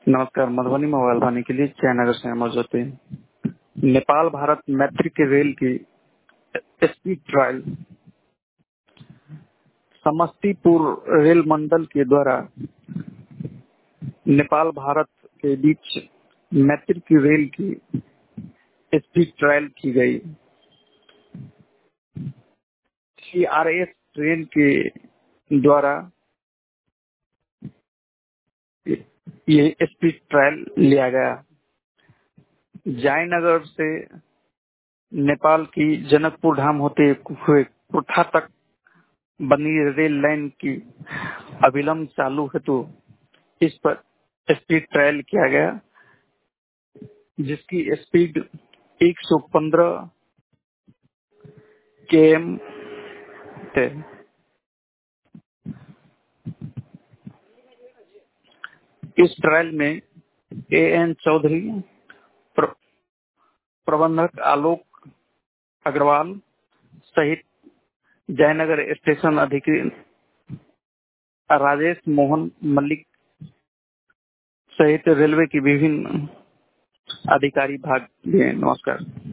नमस्कार। मधुबनी मोबाइल वाणी के लिए जयनगर से मौजूद थे। नेपाल भारत मैत्री के रेल की स्पीड ट्रायल समस्तीपुर रेल मंडल के द्वारा नेपाल भारत के बीच मैत्री की रेल की स्पीड ट्रायल की गई। CRS ट्रेन के द्वारा ये स्पीड ट्रायल लिया गया। जयनगर से नेपाल की जनकपुर धाम होते हुए कुर्था तक बनी रेल लाइन की अविलंब चालू हेतु इस पर स्पीड ट्रायल किया गया, जिसकी स्पीड 115 km है। इस ट्रायल में AN चौधरी, प्रबंधक आलोक अग्रवाल सहित जयनगर स्टेशन अधिकारी राजेश मोहन मल्लिक सहित रेलवे की विभिन्न अधिकारी भाग लिए। नमस्कार।